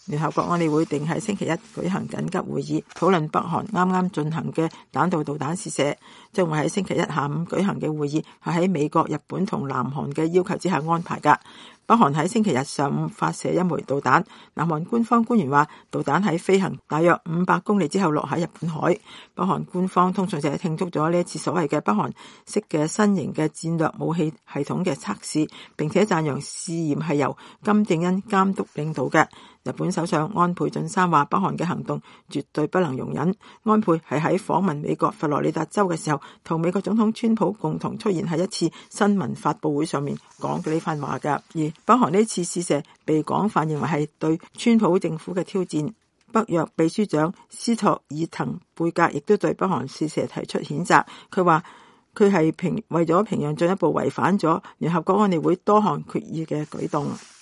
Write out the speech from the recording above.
聯合國安理會定喺星期一舉行緊急會議，討論北韓啱啱進行嘅彈道導彈試射。將會喺星期一下午舉行嘅會議係喺美國、日本同南韓嘅要求之下安排㗎。北韓喺星期日上午發射一枚導彈，南韓官方官員話導彈喺飛行大約500公里之後落喺日本海。北韓官方通訊社慶祝咗呢一次所謂嘅北韓式嘅新型嘅戰略武器系統嘅測試，並且讚揚試驗係由金正恩監督領導嘅。日本首相安倍晉三話北韓嘅行動絕對不能容忍。安倍係喺訪問美國佛羅里達州嘅時候，同美國總統川普共同出現喺一次新聞發佈會上面講嘅呢番話㗎。而北韓呢次試射被廣泛認為係對川普政府嘅挑戰。北約秘書長斯托爾滕貝格亦都對北韓試射提出譴責。佢話佢係為咗平壤進一步違反咗聯合國安理會多項決議嘅舉動。